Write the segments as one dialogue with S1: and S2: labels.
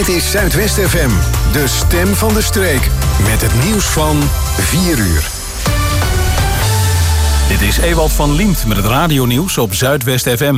S1: is Zuidwest FM, de stem van de streek. Met het nieuws van 4 uur.
S2: Dit is Ewald van Liemt met het radionieuws op Zuidwest FM.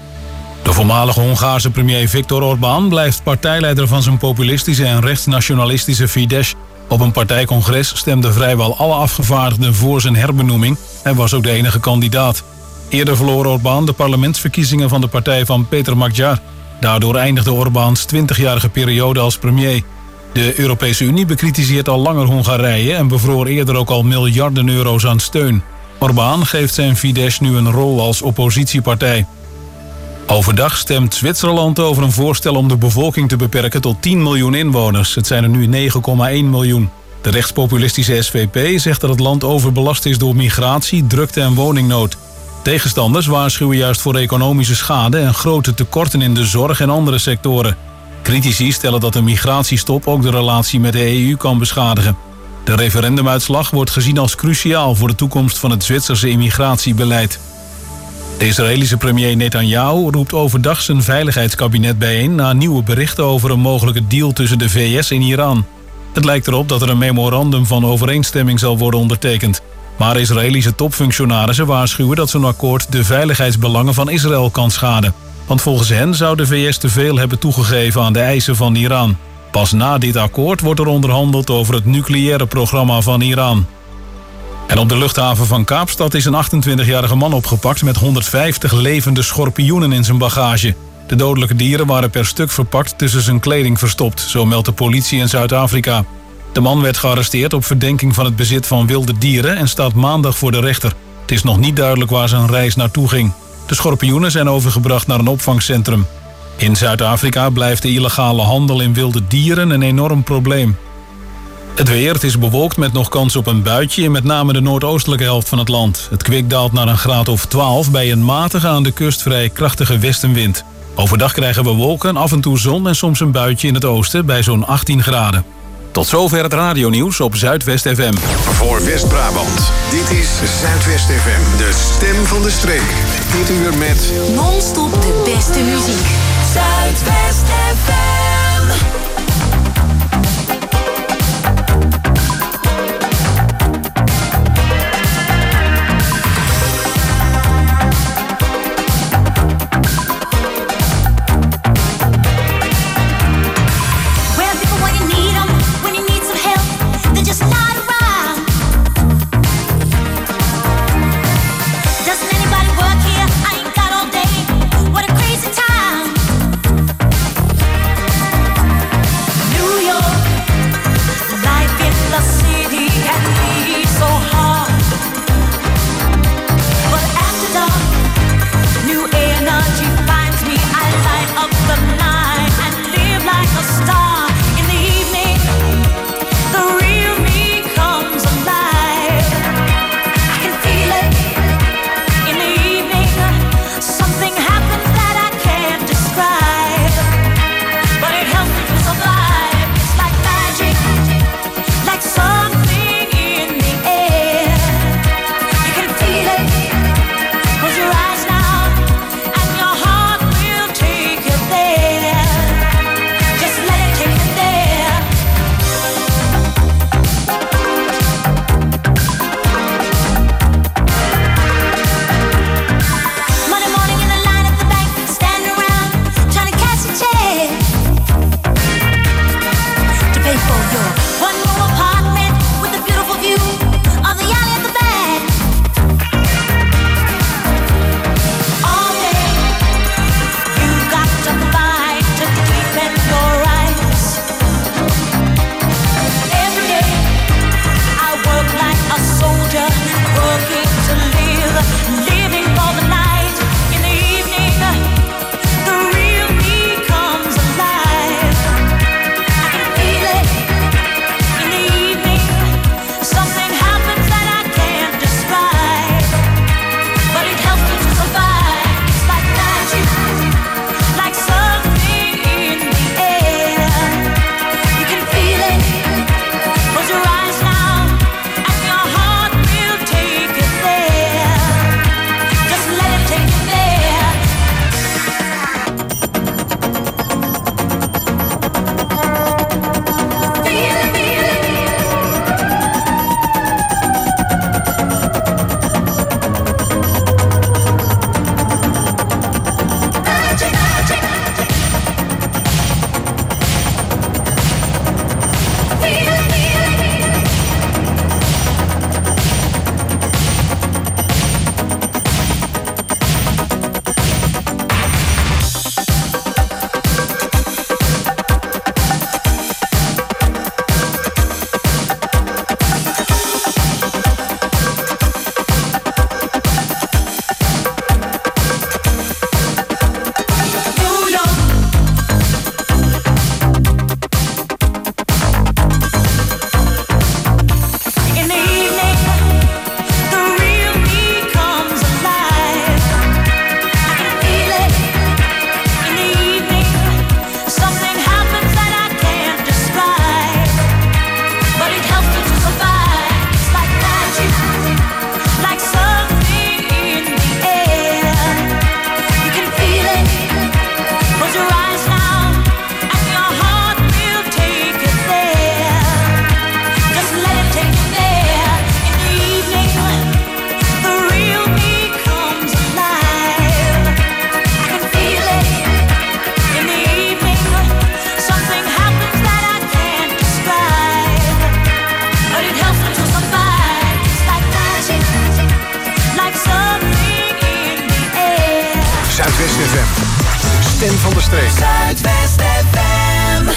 S2: De voormalige Hongaarse premier Viktor Orbán blijft partijleider van zijn populistische en rechtsnationalistische Fidesz. Op een partijcongres stemden vrijwel alle afgevaardigden voor zijn herbenoeming. Hij was ook de enige kandidaat. Eerder verloor Orbán de parlementsverkiezingen van de partij van Peter Magyar. Daardoor eindigde Orbáns 20-jarige periode als premier. De Europese Unie bekritiseert al langer Hongarije en bevroor eerder ook al miljarden euro's aan steun. Orbán geeft zijn Fidesz nu een rol als oppositiepartij. Overdag stemt Zwitserland over een voorstel om de bevolking te beperken tot 10 miljoen inwoners. Het zijn er nu 9,1 miljoen. De rechtspopulistische SVP zegt dat het land overbelast is door migratie, drukte en woningnood. Tegenstanders waarschuwen juist voor economische schade en grote tekorten in de zorg en andere sectoren. Critici stellen dat een migratiestop ook de relatie met de EU kan beschadigen. De referendumuitslag wordt gezien als cruciaal voor de toekomst van het Zwitserse immigratiebeleid. De Israëlische premier Netanyahu roept overdag zijn veiligheidskabinet bijeen na nieuwe berichten over een mogelijke deal tussen de VS en Iran. Het lijkt erop dat er een memorandum van overeenstemming zal worden ondertekend. Maar Israëlische topfunctionarissen waarschuwen dat zo'n akkoord de veiligheidsbelangen van Israël kan schaden. Want volgens hen zou de VS te veel hebben toegegeven aan de eisen van Iran. Pas na dit akkoord wordt er onderhandeld over het nucleaire programma van Iran. En op de luchthaven van Kaapstad is een 28-jarige man opgepakt met 150 levende schorpioenen in zijn bagage. De dodelijke dieren waren per stuk verpakt tussen zijn kleding verstopt, zo meldt de politie in Zuid-Afrika. De man werd gearresteerd op verdenking van het bezit van wilde dieren en staat maandag voor de rechter. Het is nog niet duidelijk waar zijn reis naartoe ging. De schorpioenen zijn overgebracht naar een opvangcentrum. In Zuid-Afrika blijft de illegale handel in wilde dieren een enorm probleem. Het weer, het is bewolkt met nog kans op een buitje in met name de noordoostelijke helft van het land. Het kwik daalt naar een graad of 12 bij een matige aan de kust vrij krachtige westenwind. Overdag krijgen we wolken, af en toe zon en soms een buitje in het oosten bij zo'n 18 graden. Tot zover het radionieuws op Zuidwest FM.
S1: Voor West-Brabant, dit is Zuidwest FM, de stem van de streek. Dit uur met
S3: non-stop de beste muziek. Zuidwest FM.
S4: What a crazy time.
S1: stem van de streek.
S3: Zuidwest FM.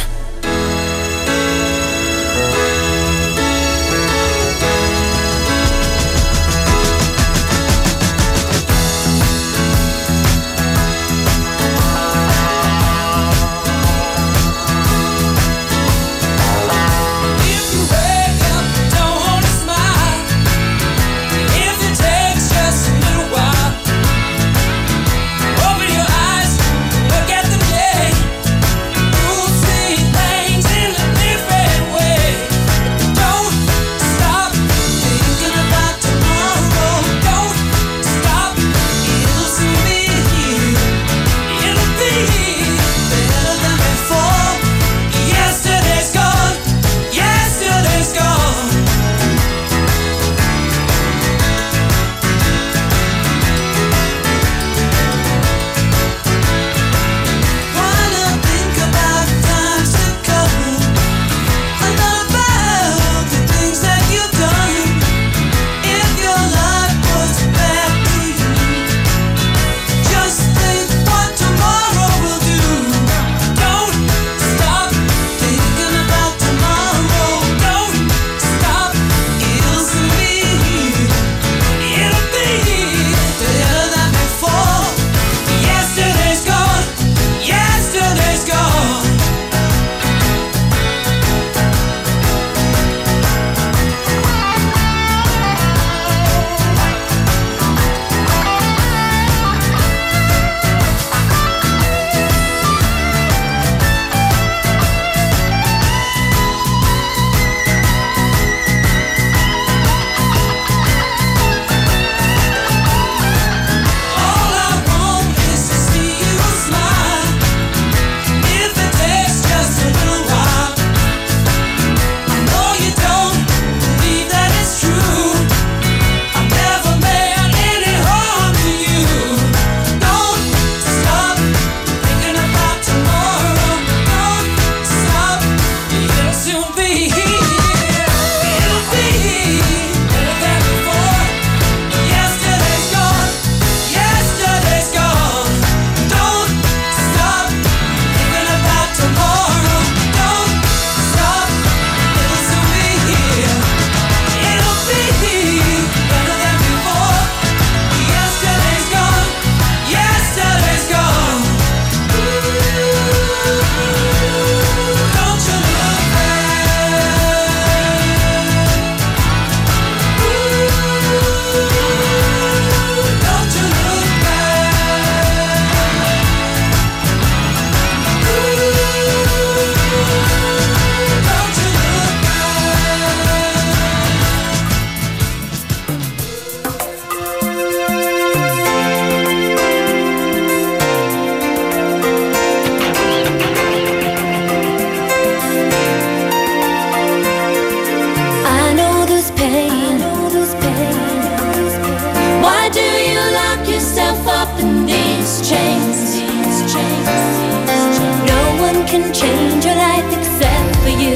S4: can change your life except for you.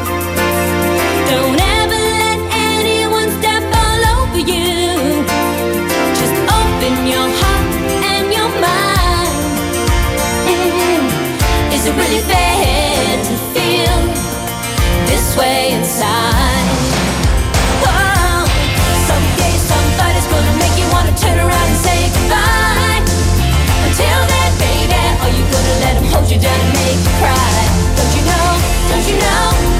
S4: Don't ever let anyone step all over you. Just open your heart and your mind. Is it really fair to feel this way inside? Whoa. Someday somebody's gonna make you wanna turn around and say goodbye. Until then, baby, are you gonna let him hold you down and make you cry? Don't you know, don't you know?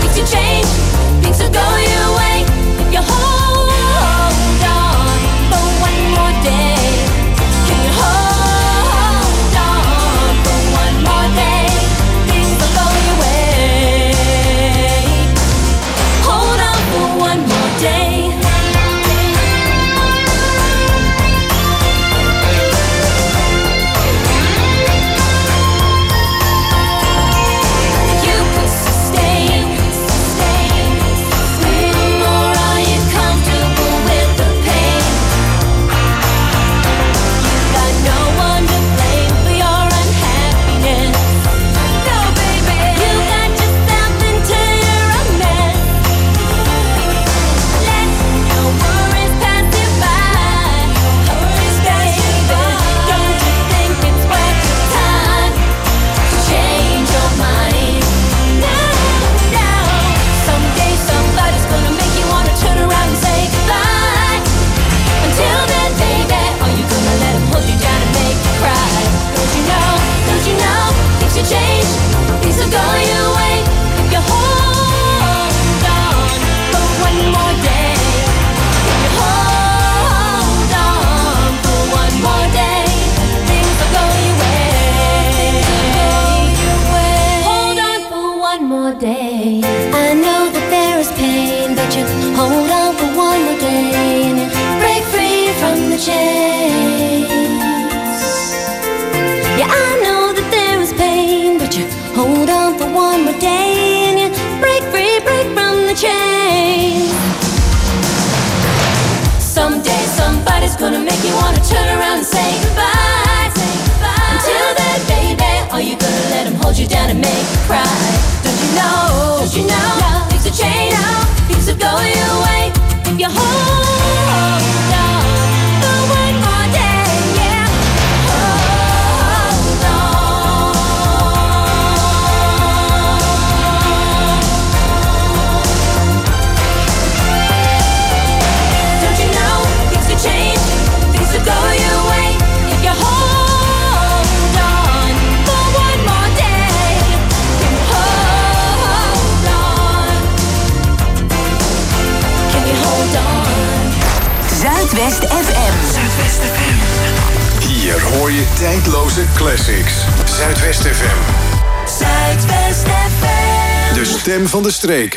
S3: Zuidwest FM. Zuidwest FM.
S1: Hier hoor je tijdloze classics. Zuidwest FM.
S3: Zuidwest FM.
S1: De stem van de streek.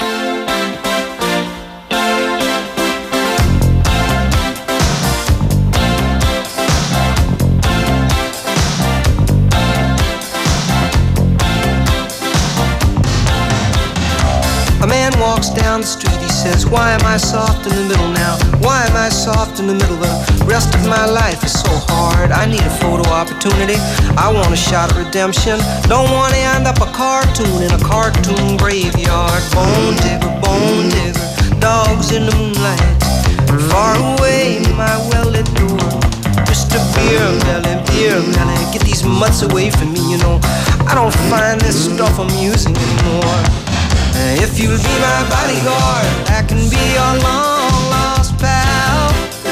S5: A man walks down the street, he says, why am I soft in the middle now? Why am I soft in the middle? The rest of my life is so hard. I need a photo opportunity. I want a shot at redemption. Don't want to end up a cartoon in a cartoon graveyard. Bone digger, dogs in the moonlight. Far away, my well-lit door. Mr. Beer Melly, get these mutts away from me, you know. I don't find this stuff amusing anymore. If you'll be my bodyguard, I can be your long-lost pal.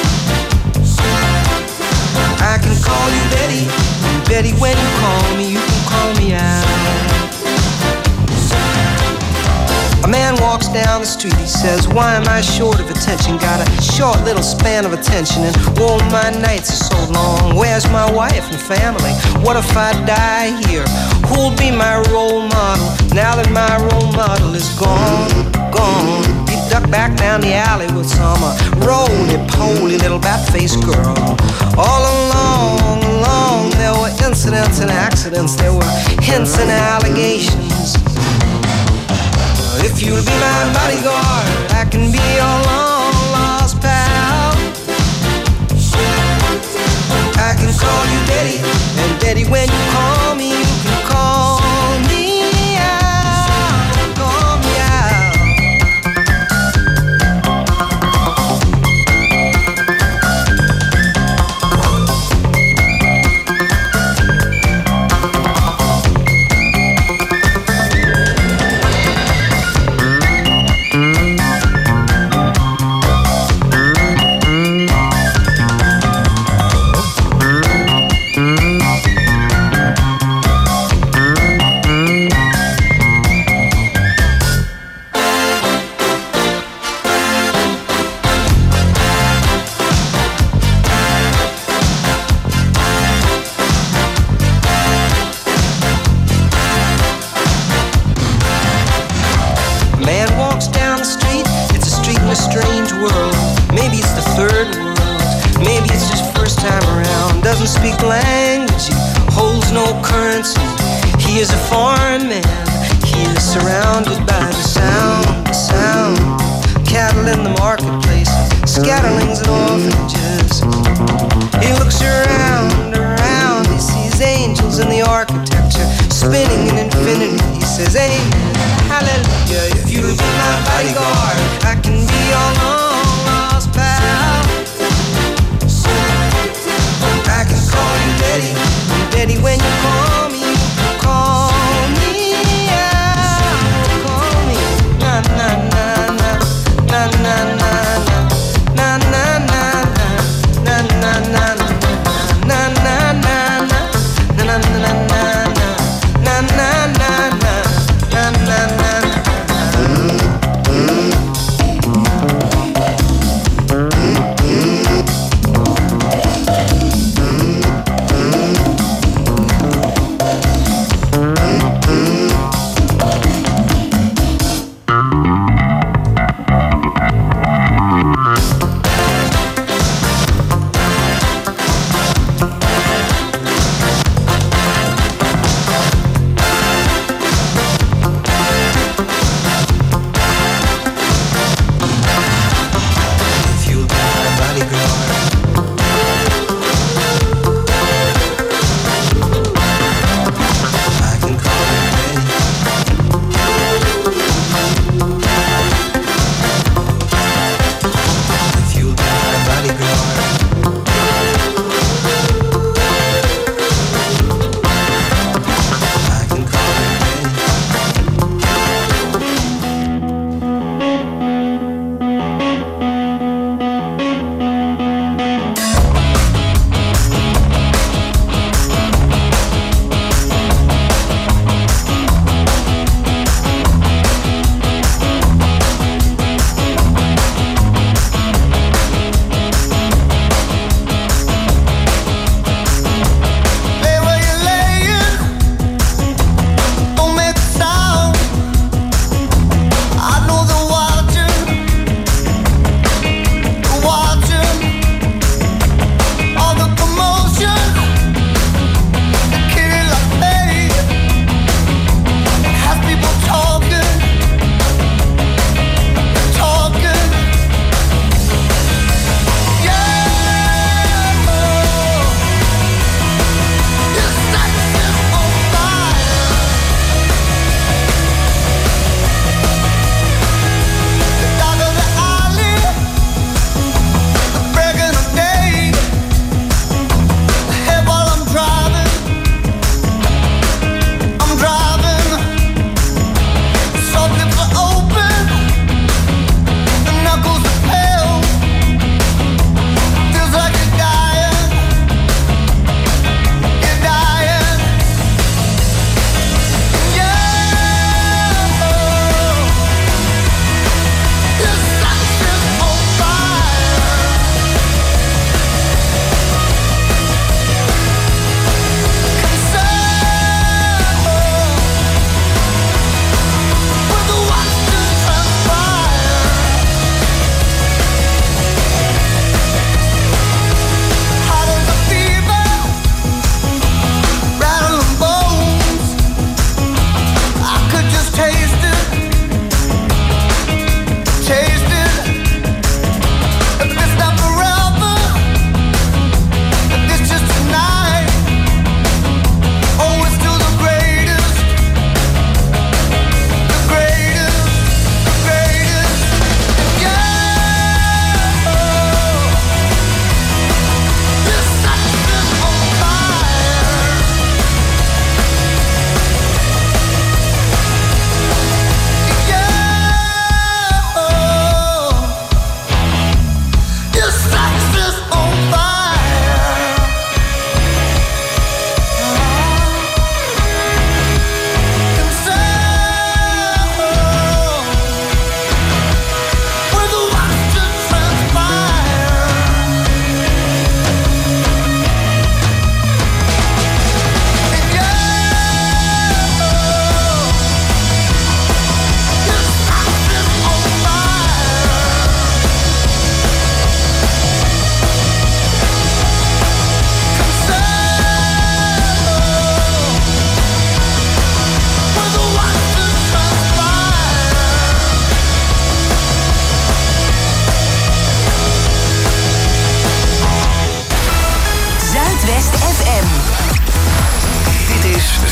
S5: I can call you Betty, and Betty, when you call me, you can call me out. A man walks down the street, he says, why am I short of attention? Got a short little span of attention, and whoa, my nights are so long. Where's my wife and family? What if I die here? Who'll be my role model now that my role model is gone? He ducked back down the alley with some roly-poly little bat-faced girl. All along, there were incidents and accidents, there were hints and allegations. If you'll be my bodyguard, I can be your long-lost pal. I can call you Betty, and Betty, when you call me, you can call me out, call me out.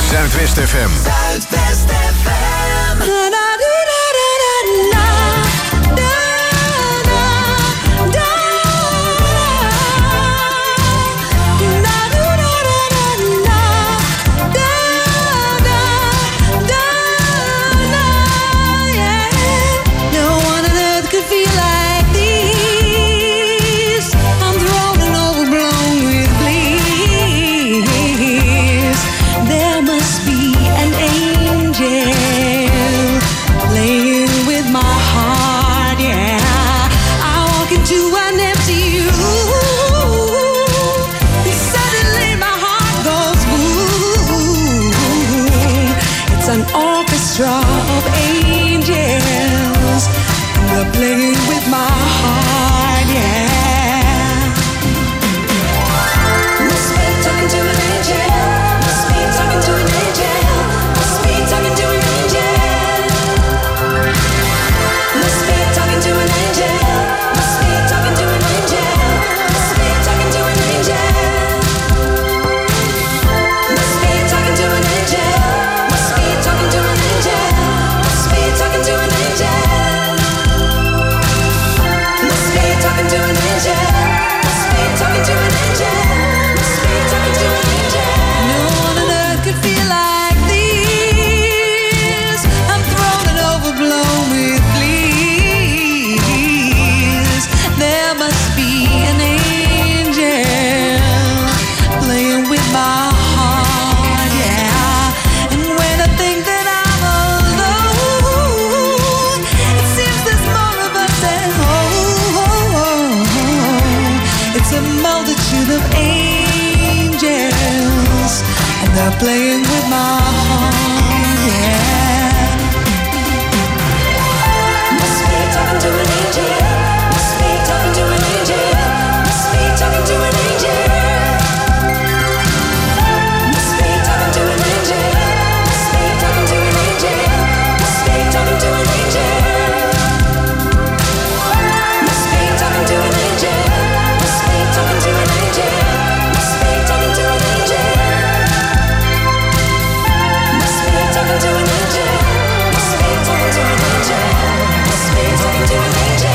S1: Zuidwest FM.
S3: Zuidwest FM.
S6: Of angels, they're playing with my heart, yeah. Must be talking to an angel. Must be talking to an angel. Must be talking to an angel. Must be talking to an angel. Must be talking to an angel. Must be talking to an angel. Must be talking to an angel. Must be talking to an angel. Must be talking to an angel. Must be talking to an angel. Must be talking to an angel. Must be talking to an angel. No one on earth could feel like this. I'm thrown and overblown with bliss. There must be an angel playing with my heart, yeah. And when I think that I'm alone, it seems there's more of us at home. It's a multitude of angels, and they're playing with my heart, yeah. Must be talking to an angel. Must be talking to an angel. Must be talking to an angel. Must be talking to an angel. Must be talking to an angel. Must be talking to an angel. Must be talking to an angel. Must be talking to an angel. Must be talking to an angel. Must be talking to an angel. Must be talking to an angel. Must be talking to an angel.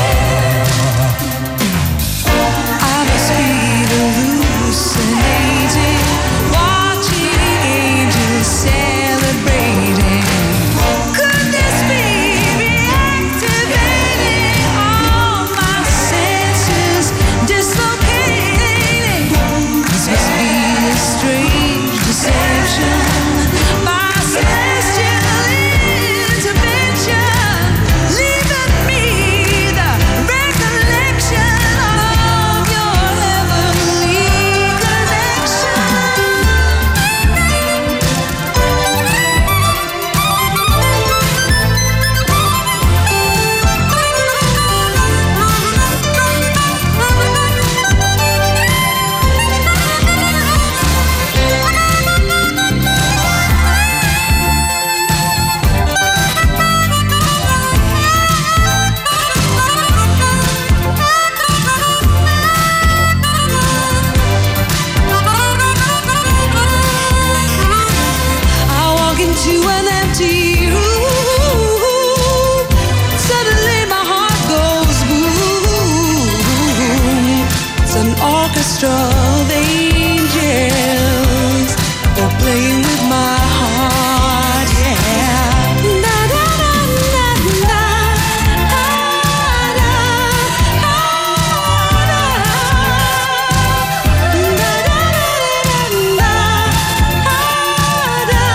S6: I must be hallucinating, watching angels celebrating. Could this be reactivating all my senses, dislocating? This must be a strange deception, my celestial intervention, leaving me the recollection of your heavenly connection. I walk into an empty room. Suddenly my heart goes boom. It's an orchestra of angels. They're playing with my heart, yeah. Da, da, da, da, da. Ah, da, ah, da. Da, da, da, da, da.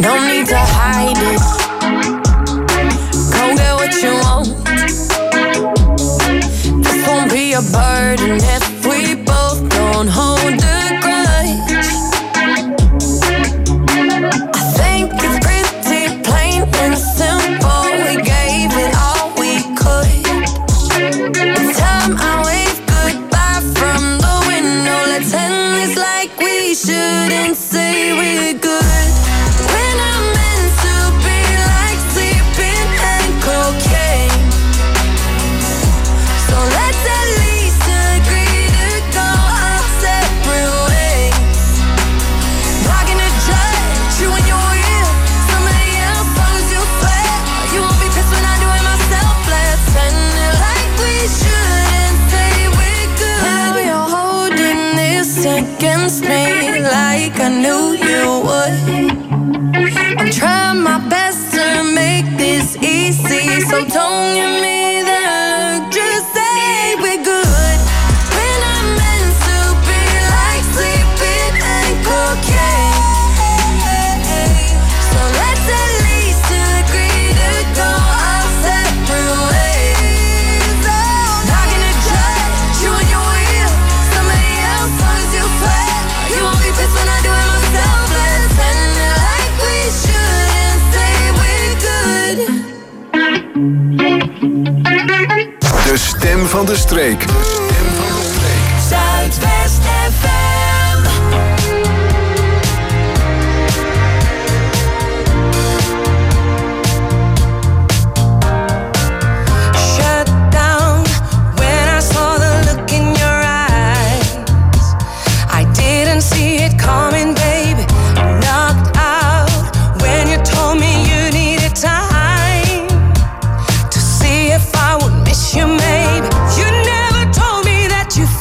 S7: No need to hide it. Go get what you want. This won't be a burden if we both don't hold a grudge. I think it's pretty plain and simple. We gave it all we could. It's time I wave goodbye from the window. Let's end this like we shouldn't say we're good. When I'm meant to be like sleeping and cocaine. So let's at least agree to go our separate ways. Not gonna judge you when you're with somebody else, long as you swear you won't be pissed when I do it myself. Let's end it like we shouldn't say we're good. Now you're holding this against me like I knew you would. I'm trying my best to make this easy, so don't give me that look, just say we're good. When I'm meant to be like sleeping and cocaine. So let's at least agree to go our separate ways. Not gonna judge you when you're with somebody else, long as you swear you won't be pissed when I do it myself. Let's end it like we shouldn't say we're good.
S1: De stem van de streek. De stem van de streek.
S3: Zuidwest FM.
S7: Shut down when I saw the look in your eyes. I didn't see it coming, baby. Knocked out when you told me you needed time to see if I would miss you, maybe. You never told me that you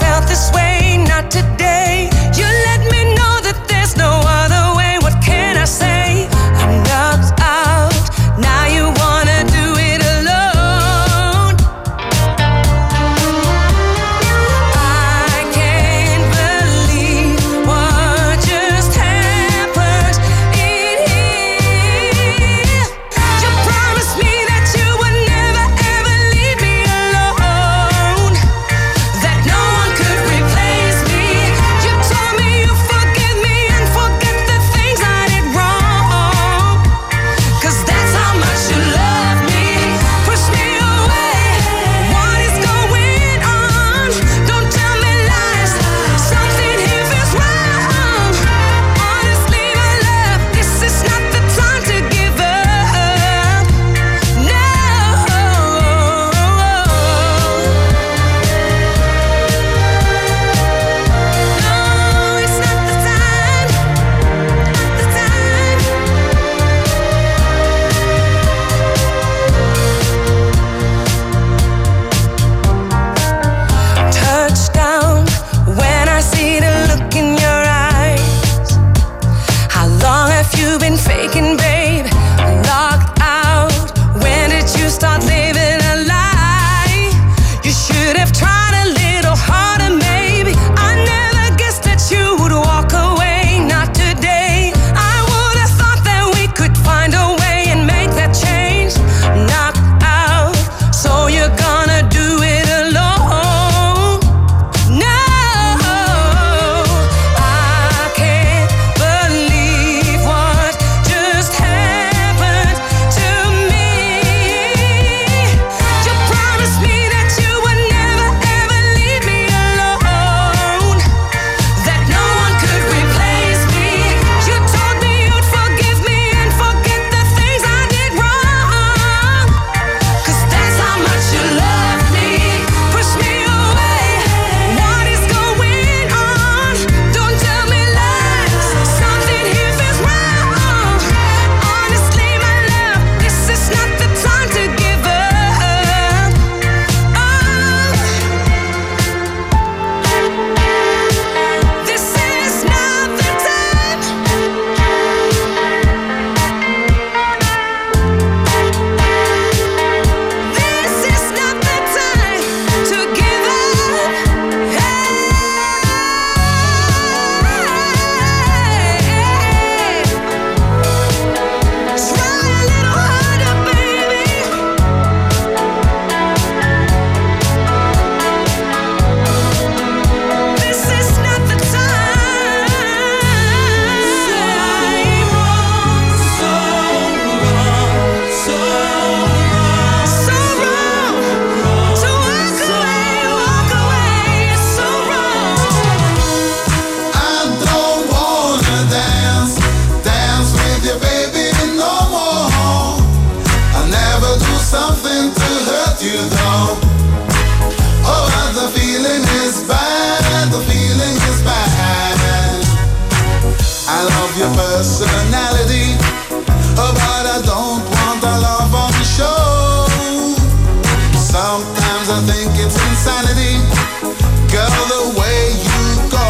S8: you though. Oh, but the feeling is bad, the feeling is bad. I love your personality, oh, but I don't want a love on the show. Sometimes I think it's insanity, girl, the way you go.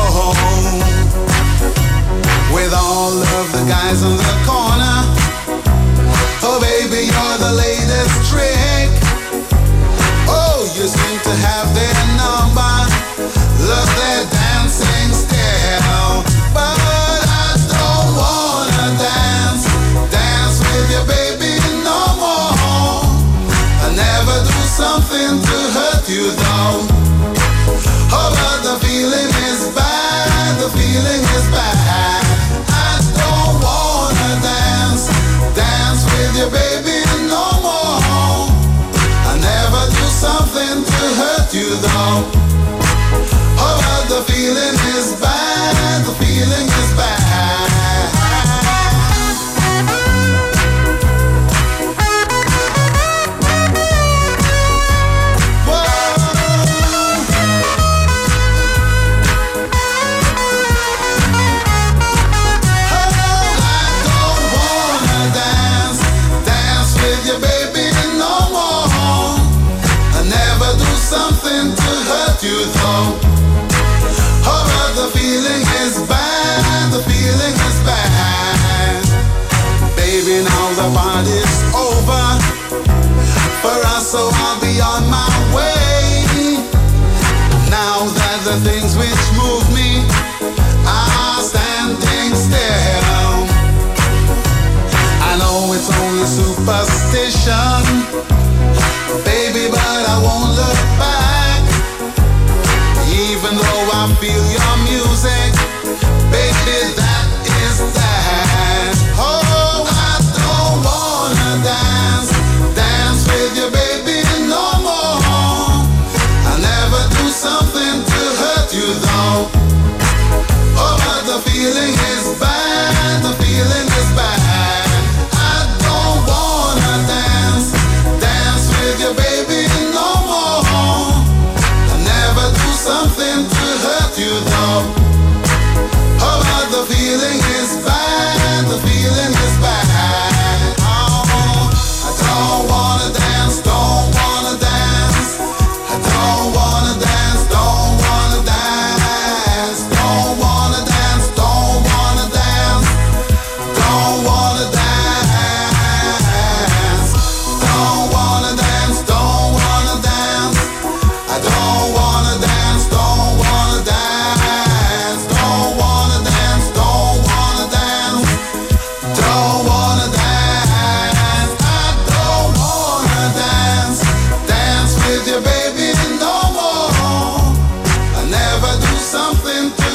S8: With all of the guys in the corner, oh baby, you're the latest trick. Oh, you seem to have their number, love their dancing style. But I don't wanna dance with you, baby, no more. I never do something to hurt you though. Oh, but the feeling is bad, the feeling is bad. I don't wanna dance with you, baby, no more. I never do something to hurt you though. Oh, but the feeling is bad, the feeling is bad. Something to hurt you though. Oh, but the feeling is bad, the feeling is bad. Baby, now the party's over for us, so I'll be on my way. Now that the things which move me are standing still. I know it's only superstition, baby, but I won't look back. Even though I feel your music, baby, that is that. Oh, I don't wanna dance with you, baby, no more. I never do something to hurt you though. Oh, but the feeling is bad, the feeling is bad. I don't wanna dance with you, baby, no more. I never do something to hurt you though. Oh, but the feeling is bad, the feeling is bad. Oh, I don't wanna dance, don't wanna dance. I don't wanna dance, don't wanna dance. Don't wanna dance, don't wanna dance. Don't wanna dance. Don't wanna dance, don't wanna dance. I don't wanna dance, don't wanna dance. Don't wanna dance, don't wanna dance. Don't wanna dance. I don't wanna dance with you, baby, no more. I never do something to.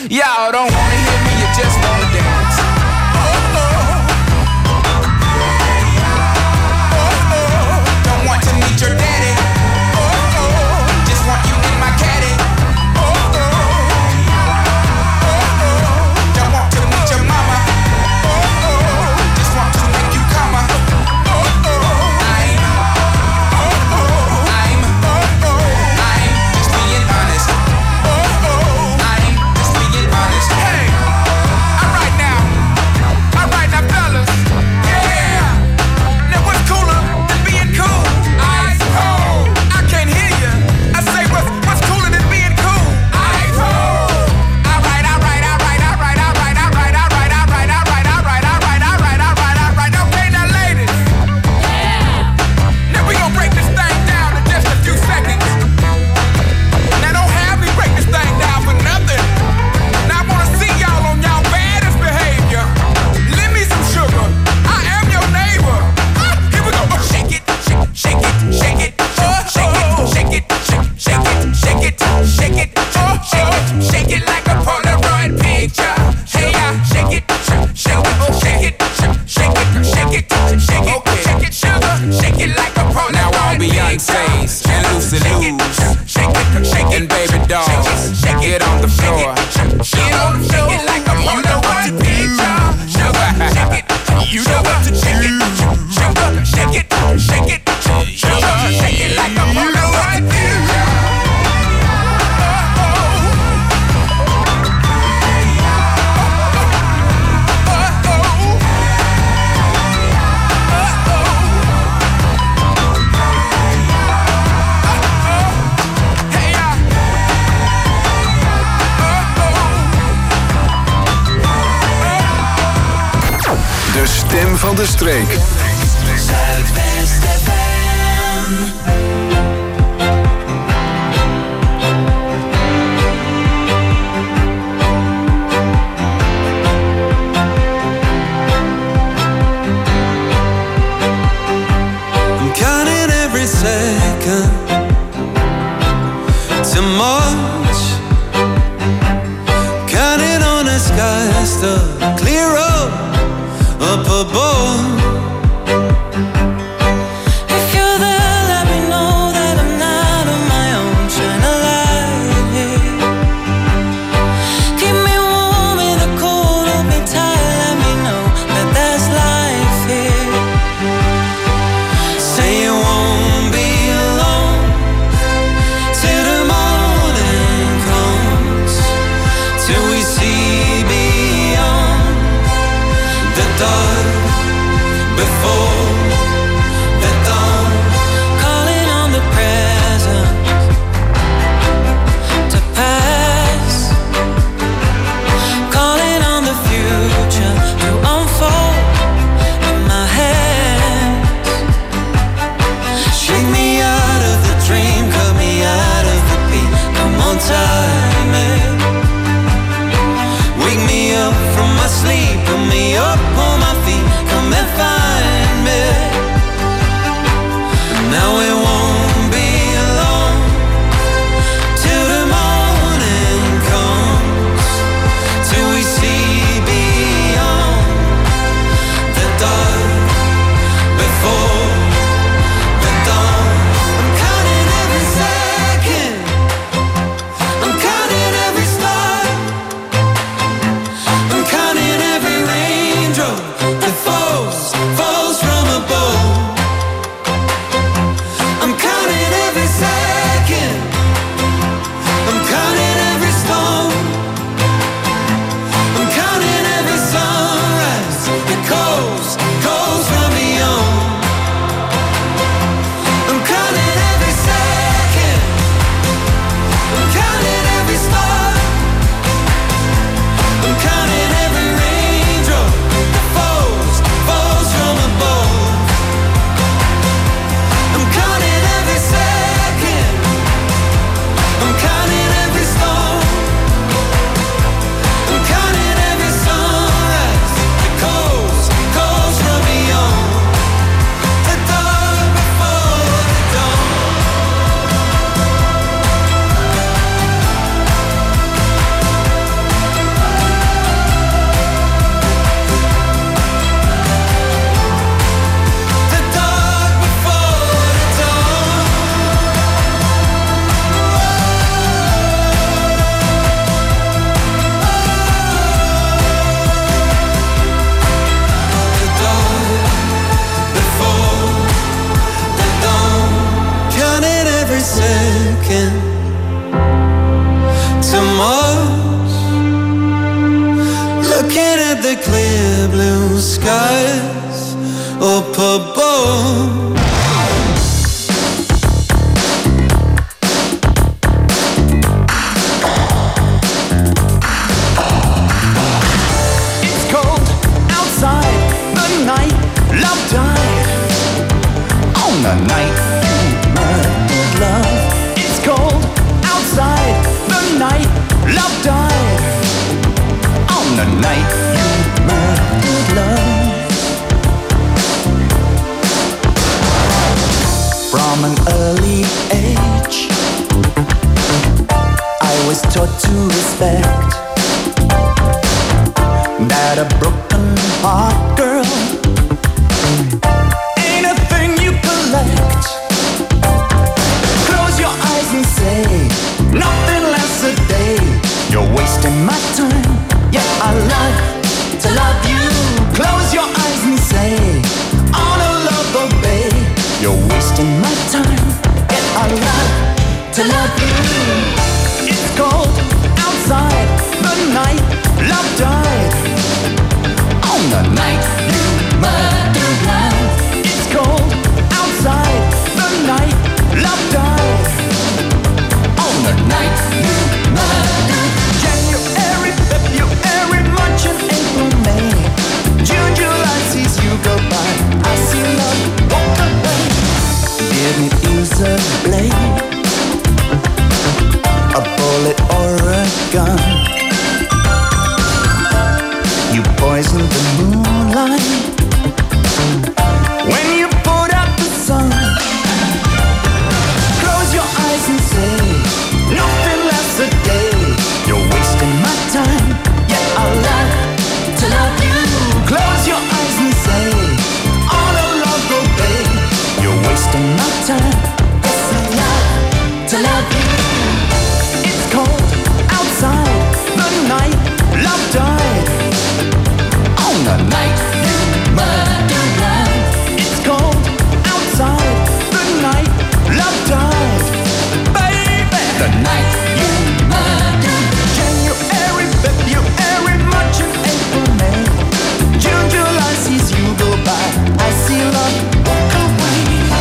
S9: Y'all don't wanna hear me, you just wanna dance. Don't want to meet your daddy. Just want you in my caddy. Don't want to meet your mama. Just want to make you come. I'm just being honest. I'm just being honest. Hey, alright now, fellas. Yeah. Now what's cooler than being cool? Ice cold. I can't hear you. I say what's cooler than being cool? Ice cold. Alright. Okay, now ladies. Now we gon' break this thing down in just a few seconds. Now don't have me break this thing down for nothing. Now I wanna see y'all on y'all baddest behavior. Lend me some sugar. I am your neighbor. Here we go. Shake it, shake it, shake it, shake it, shake it, shake it, shake it, shake it, shake it, shake it like a Polaroid picture. Hey, shake it, shake it, shake it, shake it, shake it, shake it, shake it, sugar, shake it like a Polaroid picture. Now all Beyonce's and Lucy Lou's and baby dolls, get on the floor. Get on the floor. Shake it like a Polaroid picture. Sugar, shake it, you know what to shake it. Sugar, shake it, shake it, sugar, shake it like a Polaroid picture.
S1: De stem van de streek.
S3: Zuidwest FM.
S10: I'm counting every second to March, counting on the skies to clear up above.
S6: If you're there, let me know that I'm not on my own. Shine a light here. Keep me warm in the cold, hold me tight. Let me know that there's life here.
S10: Say you won't be alone till the morning comes, till we see beyond the dark before the dawn.
S6: Calling on the present to pass, calling on the future to unfold in my hands.
S10: Shake me out of the dream, cut me out of the beat. Come on, time it. Wake me up from my sleep, put me up on my feet. Come and find me. Now it won't be long till the morning comes, till we see beyond the dark before the dawn. I'm counting every second, I'm counting every star, I'm counting every raindrop at the clear blue skies up above.
S11: It's cold outside, the night love died. On the night you murdered love. It's cold outside, the night love died. On the night you murdered love. From an early age, I was taught to respect that a broken heart girl ain't a thing you collect. Close your eyes and say nothing lasts a day. You're wasting my time. Yeah, I love to love you. Close your eyes and say all the love obey. You're wasting my time. Yeah, I love to love you. It's cold outside, the night love died. On the night you murdered love. It's cold outside, the night love died. On the night you murdered. January, February, March and April, May, June, July sees you go by. I see love walk away. Give me razor blade, a bullet or a gun. You poisoned the moonlight when you put out the sun. Close your eyes and say nothing lasts a day. You're wasting my time. Yeah, I love to love you. Close your eyes and say all the love obey. You're wasting my time. Yes, I love to love you. It's cold outside, the night love died. On the night you murdered love. It's cold outside, the night love died. Baby, the night you murdered. January, February, March and April, May, June, July sees you go by. I see love walk away.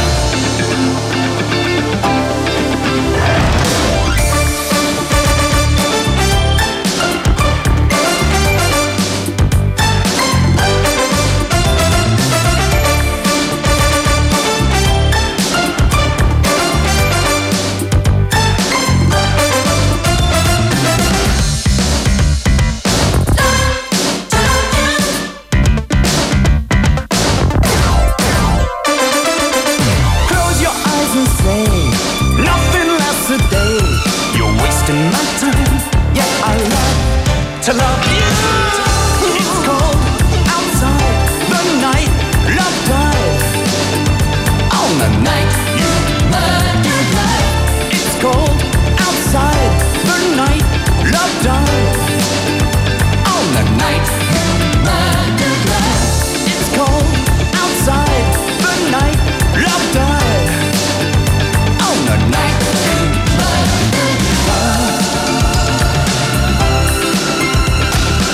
S11: Close your eyes and say nothing lasts a day. You're wasting my time. Yeah, I love to love you. It's cold outside, the night love died. On the night you murdered love. It's cold outside, the night love died. On the night you murdered love. It's cold outside, the night love died. On the night you murdered love.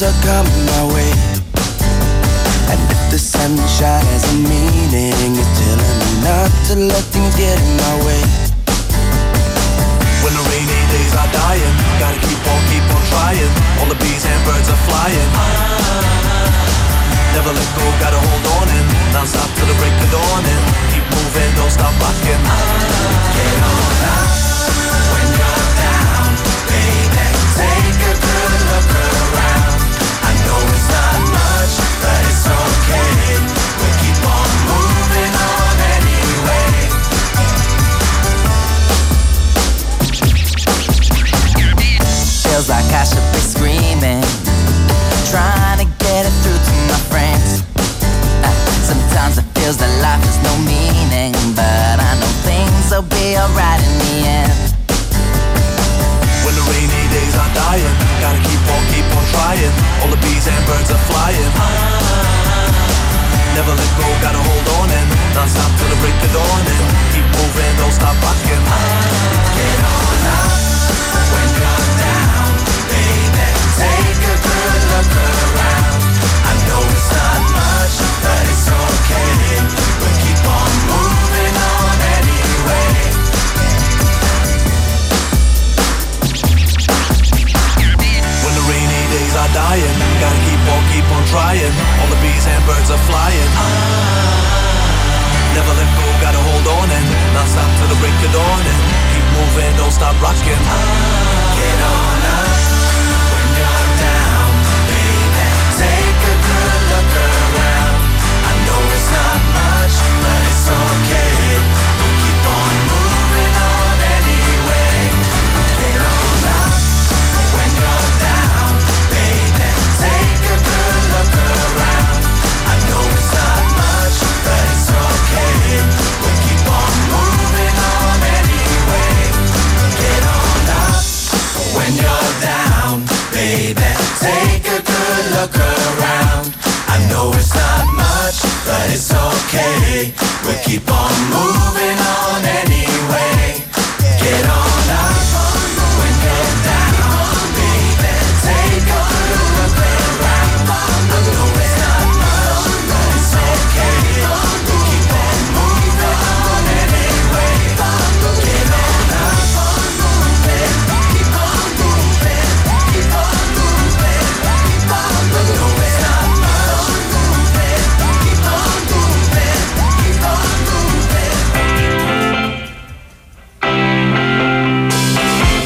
S10: clouds are coming my way. And if the sunshine has a meaning, it's telling me not to let things get in my way.
S12: When the rainy days are dying, gotta keep on trying. All the bees and birds are flying. Never let go, gotta hold on in. Non-stop till the break of dawn and keep moving, don't stop rocking. Get on up when you're down, baby. Take a good look around. I know it's not much, but it's okay. We'll keep on moving on anyway.
S13: Feels like I should be screaming, trying to get it through to my friends. Sometimes it feels that life has no meaning, but I know things will be alright in the end.
S12: When the rainy days are dying, gotta keep on trying. All the bees and birds are flying. Never let go, gotta hold on and non-stop till the break of dawn and keep moving, don't stop rocking. Get on up when you're down, baby. Take a good look around. I know it's not much, but it's okay. We'll keep on moving on anyway. When the rainy days are dying, gotta keep on trying. All the bees and birds are flying. Never let go, gotta hold on and non-stop till the break of dawn and keep moving, don't stop rocking. Get on up when you're down, baby. Take a good look around. I know it's not much, but it's okay. We'll keep on moving on anyway. Get on up when you're down, baby. Take a good look around. I know it's not much, but it's okay. We'll keep on moving on anyway. Get on up when you're down, baby. Take a good look around. I know it's not much, but it's okay. We'll keep on moving on anyway. Get on up when you're down, baby. Take a good look around. I know it's not much, but it's okay. We'll keep on moving on anyway. Get on up, keep on moving, keep on moving, keep on moving. I know it's not much, keep on moving, keep on moving.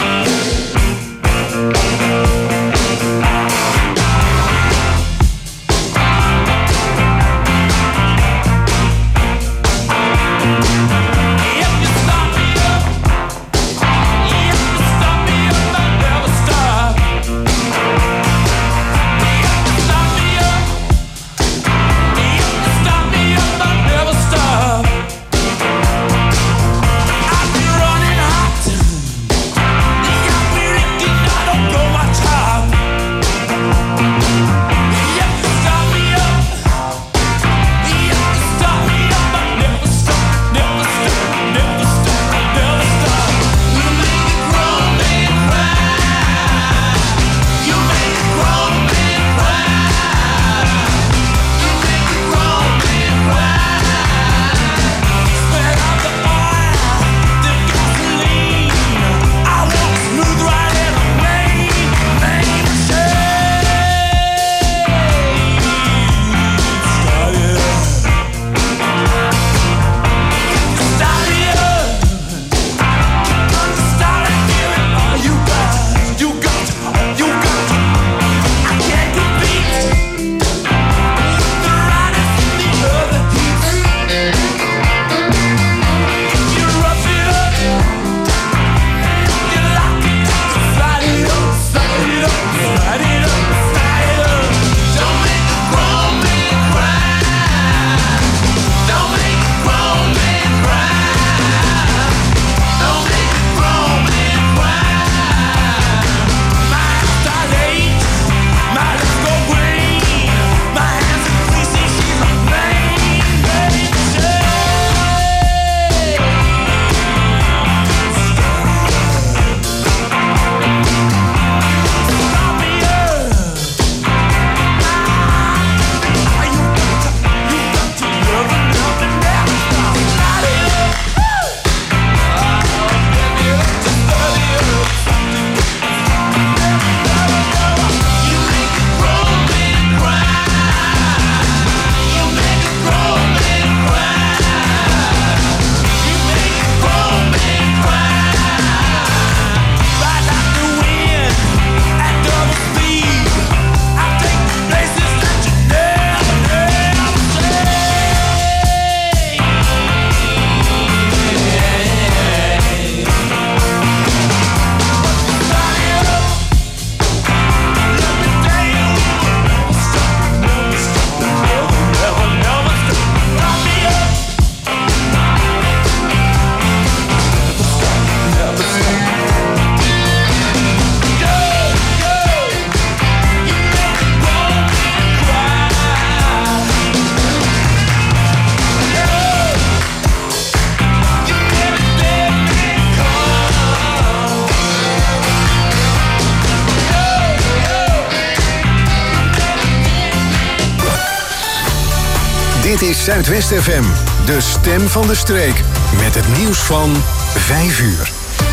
S1: Dit is Zuidwest FM, de stem van de streek. Met het nieuws van 5 uur.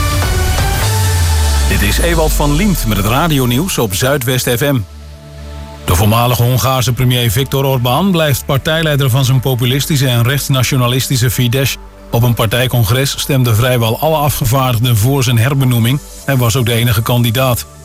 S2: Dit is Ewald van Liemt met het radionieuws op Zuidwest FM. De voormalige Hongaarse premier Viktor Orbán blijft partijleider van zijn populistische en rechtsnationalistische Fidesz. Op een partijcongres stemden vrijwel alle afgevaardigden voor zijn herbenoeming en was ook de enige kandidaat.